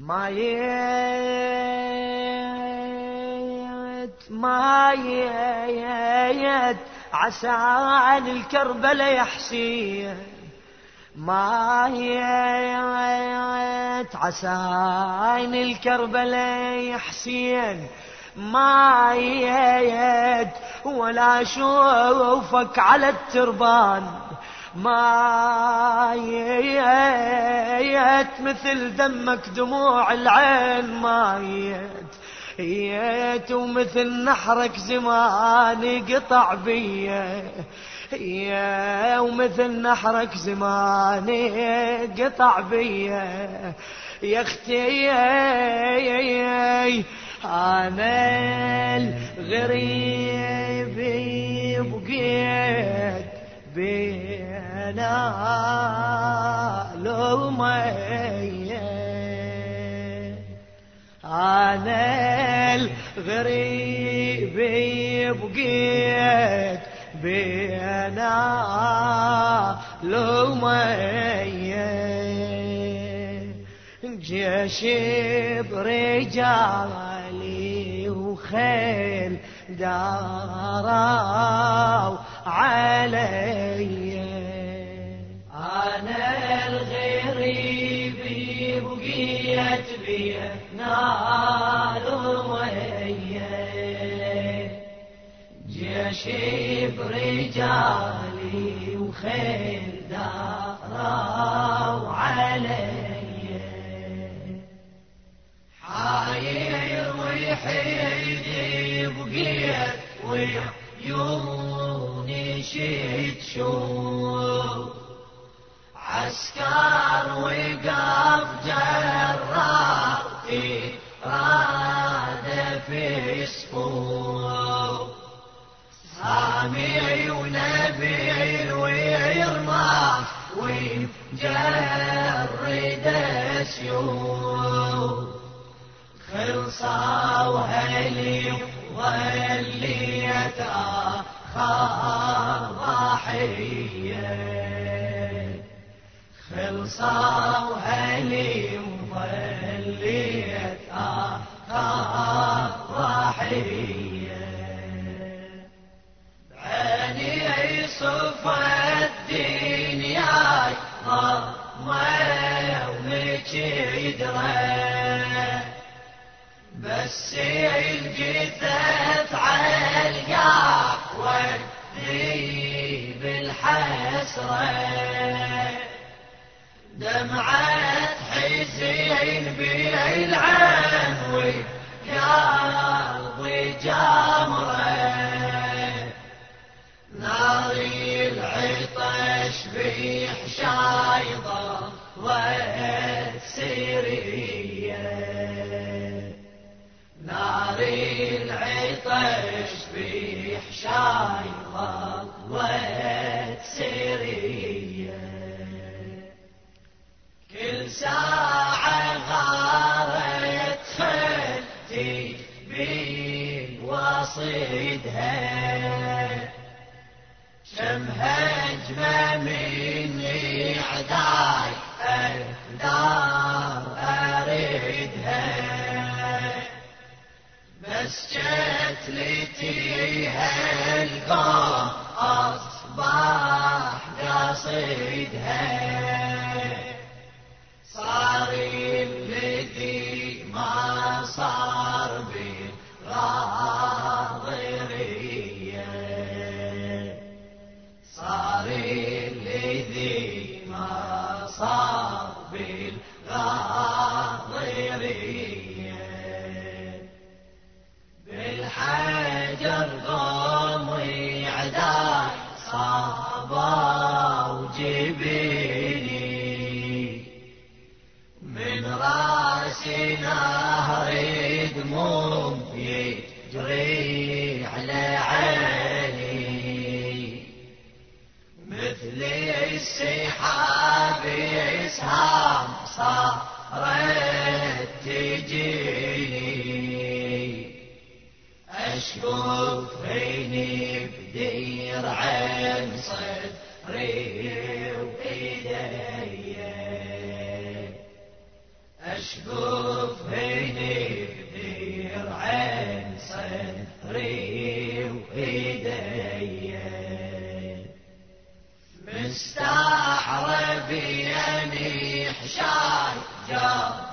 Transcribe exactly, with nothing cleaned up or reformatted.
مايت مايت عسى عن الكربلاء يحسين، مايت عسى عن الكربلاء يحسين، مايت ولا اشوفك على التربان، مايت مثل دمك دموع العين، مايت ييت ومثل نحرك زمان قطع بيه، يا ومثل نحرك زماني قطع بيه، يا اختي انا الغريب بقيت بينا لومية، انا الغريب بقيت بينا لومية، جيش برجالي وخيل داروا علي، انا الغريب بقيت بينا لومية، جيش برجالي وخيل داروا علي، حاير ويحيدي بقيت وعيوني شيت شوف، عسكر وقف جرار إرادة في صفوف، سامي ونبيل ويرماح ويجرد سيوف، خلصوا هلي وظليت آخر ضحية، خلصوا هلي وظليت آخر ضحية، بعيني صفى الدنيا ضرمة ومجدرة، بس الجثث عالقاع ودي بالحسرة، دمعة حزين بالعين وقلبي جمره، ناري العطش بحشايضة والسرية، ناري العطش بحشايضة والسرية، كل ساعة غارت خلتي بالوصيدها، كم هجمة من إعداي أقدر أريدها، بس قتلتيها القوم أصبح قصيدها، صار الذي ما صار بالغاضرية، صار الذي ما صار بالغاضرية، بالحجر قومي عداي صابوا جبيني، من راسي نهر دموم يجري على عيني، مثل السحاب اسهام صارت تجيني، أشكف عيني بدير عين صدري وإيدي، أشكف طفني بدير عين صدري وإيدي مستعرب يعني حشاي جار